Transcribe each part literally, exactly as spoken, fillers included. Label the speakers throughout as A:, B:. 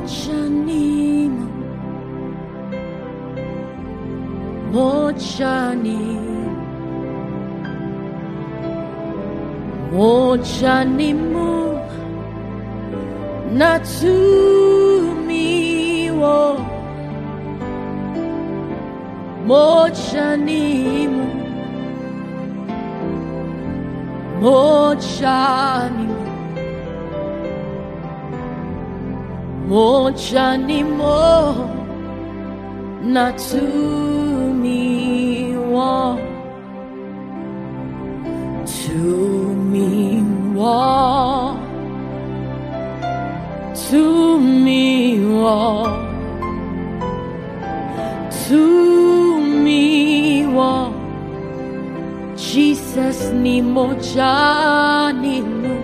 A: Mochanimo, Mochanimo, Mochanimo, Natsumiwo, Mochanimo, Mochanimo, Mochanimo, Natsumiwo, Tumiwo, Tumiwo, Tumiwo, Jesus ni Mochanimo,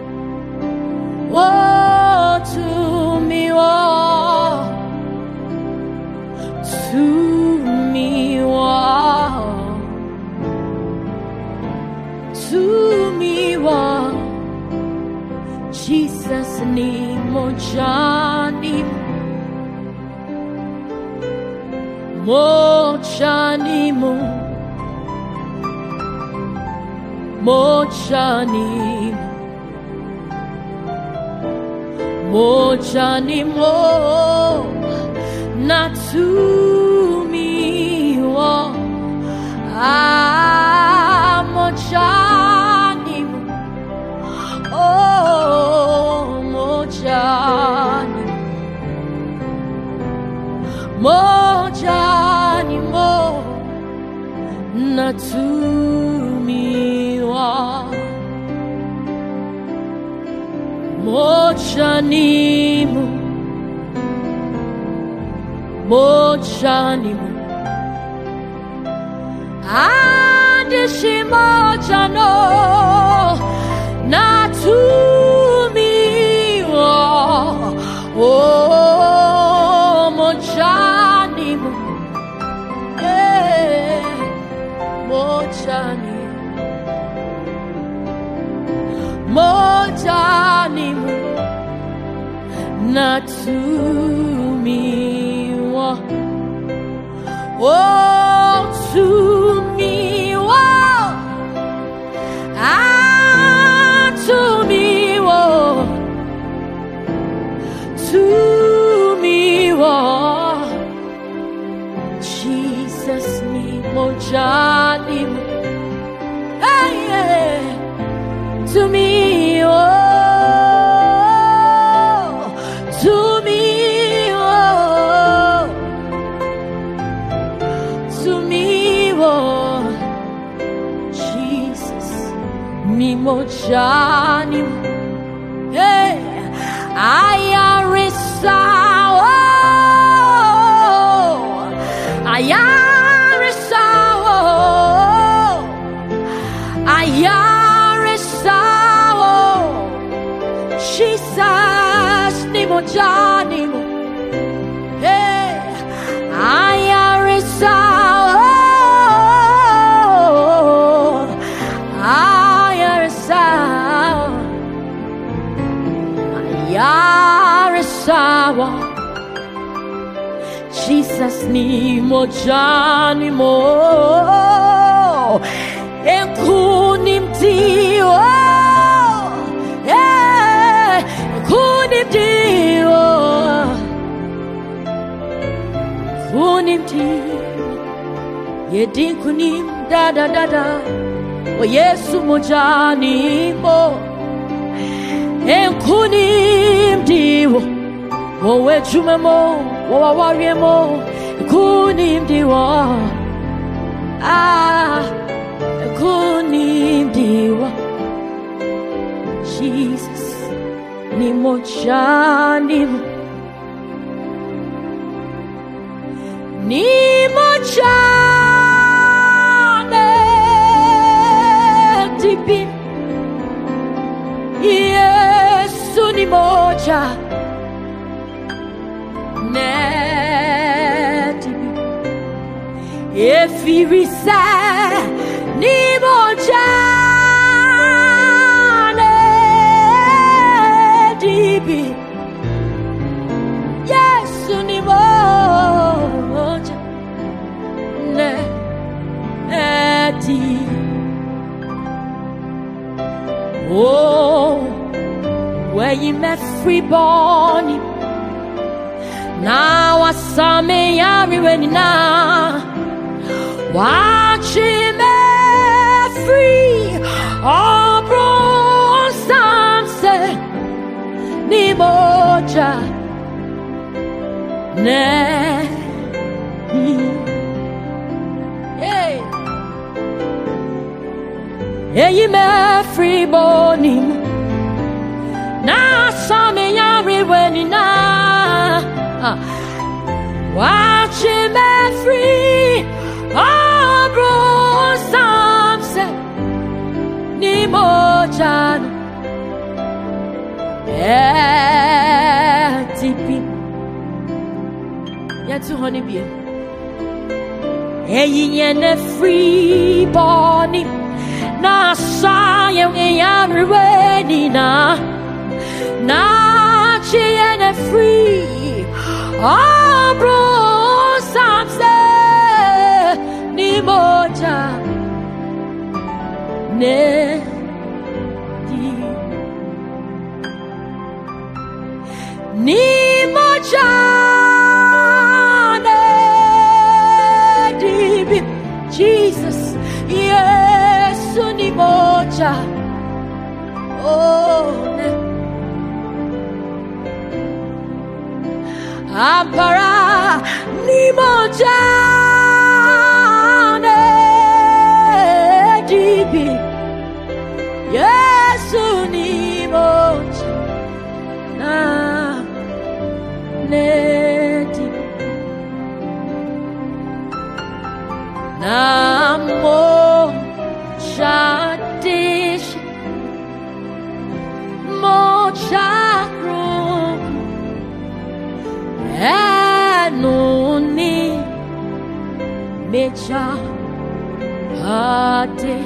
A: oh Tumiwo, Tumiwo, Tumiwo, Jesus ni Mochanimo, Mochanimo, Mochanimo, Mochanimo, Natsumiwo, ah, Mochanimo, oh, Mochanimo, Mochanimo, Natsumiwo, Mochanimo, Mochanimo, Andishimochano, Natsumiwo, oh, Mochanimo, eh, Mochanimo, Mochanimo, Natsumiwo, oh, Tumiwo, ah, Tumiwo, Tumiwo, Jesus ni Mochanimo, hey, hey, Tumiwo, Tumiwo, Tumiwo, Jesus ni Mochanimo, hey, Ayarisawo, Ayarisawo, Ayarisawo, Jesus ni Mochanimo, hey, Ayarisawo, Ayarisawo, Ayarisawo, Jesus ni Mochanimo, Enkunimtiwo, yeah, Enkunimtiwo, Enkunimtiwo, Yedinkunim da da da da, O Yesu Mochanimo, Enkunimtiwo, O Wechumemo, O Wawariemo, Enkunimtiwo, ah, Enkunimtiwo, Jesus ni Mochanimo, ni Mochanimo, Yesu ni moja, netibi, efirisa ni moja, netibi, Oh, where you met free born. Now I saw me everywhere now. Watching me free. Oh, bro, sunset. Ni moja. Ne. Hey. Yeah, you me free born. Now I saw me everywhere now. Watching me free. Oh, bro, sunset. Ni moja. Eh, tipi. Yeah, two honey beer. Hey, you free body. Na saw you in your wedding. Na she and free. Oh, bro, sunset. Ni moja. Ne. Ni moja ne dibi Jesus Yesu ni moja oh ne Ampara ni moja ne dibi Yesu ni moja na Neti Namo Shadish Mochakro Enuni Mecha Hate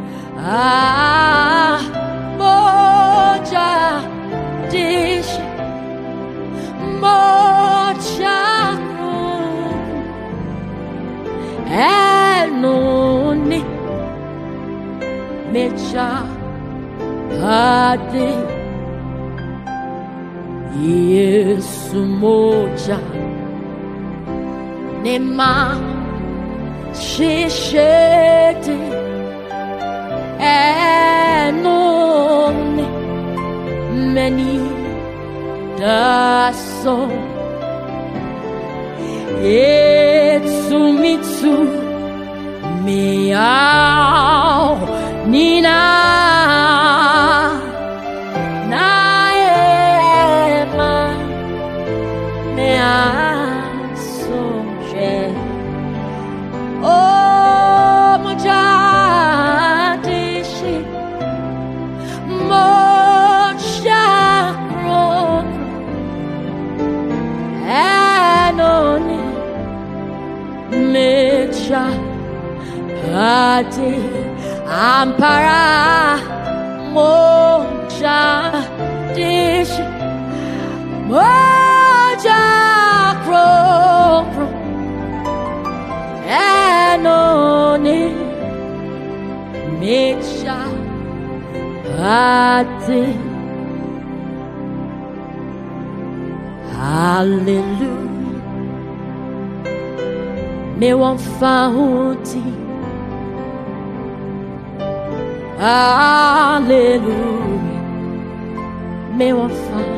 A: Ah Mocha Dish Mochakro Enoni Mecha Hade Yesu moja Nema Shishete Enoni Many Daso Etsumitsu Miao Nina Naema Mea Soje Oh Mojadishi Mochakro Enoni Mecha Hati Ampara Moja Dish Moja Kro Enoni Mecha Hati Hallelujah Me won't find Hallelujah. Me won't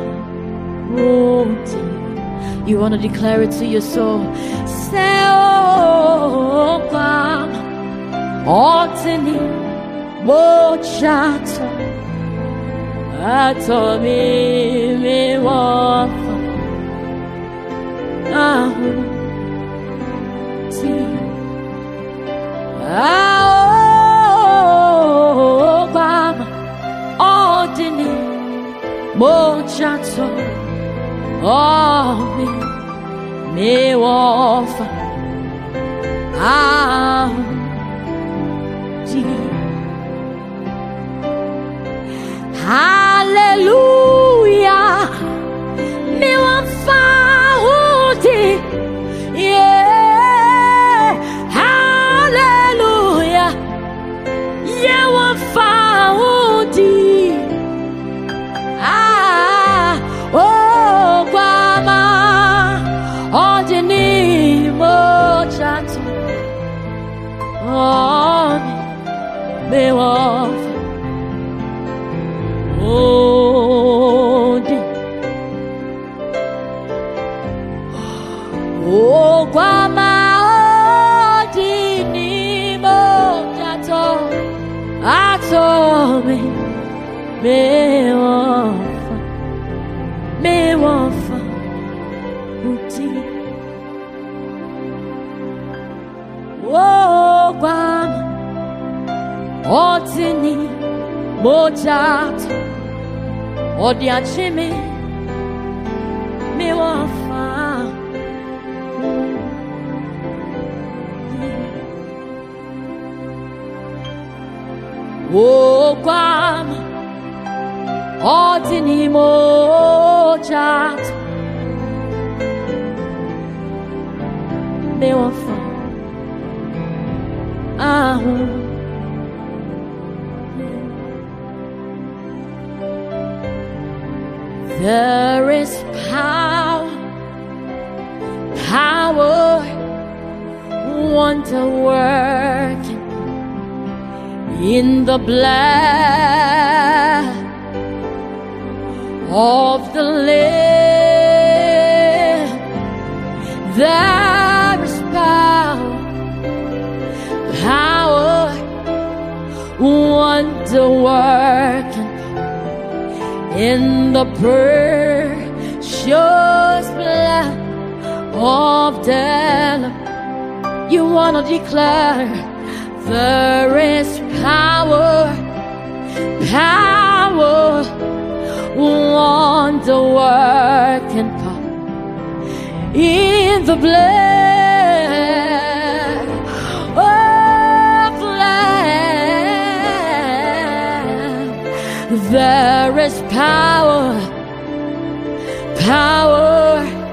A: find You want to declare it to your soul. Say, oh, God, Otini, Bochato, Atomi, me won't find Oh, Baba, Ordini, Mochato, oh, me, me off, ah, hallelujah, me one found yeah, hallelujah, yeah, one found me wafa, me wafa, uti. Oh, Guam, Otini, Mojat, Odiachime, me wafa. Oh, Guam, Otini, Mojat, me wafa. There is power, power, wonder working in the blood of the Lamb. There is power, power, wonder working in the precious blood of the Lamb. You wanna declare there is power, power, wonder working power in the blood of the Lamb. There is power, power,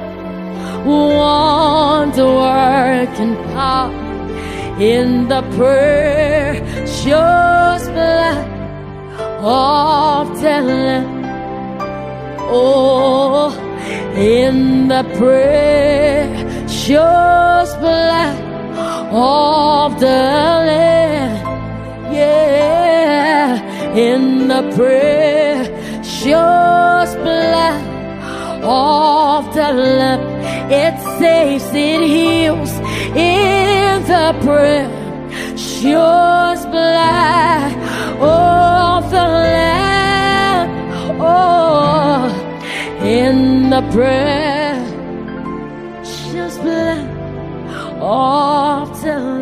A: wonder working power in the precious blood of the Lamb. Oh, in the precious blood of the Lamb. Yeah, in the precious blood of the Lamb. It saves, it heals in the precious blood of the Lamb. Oh, in the precious blood of the Lamb.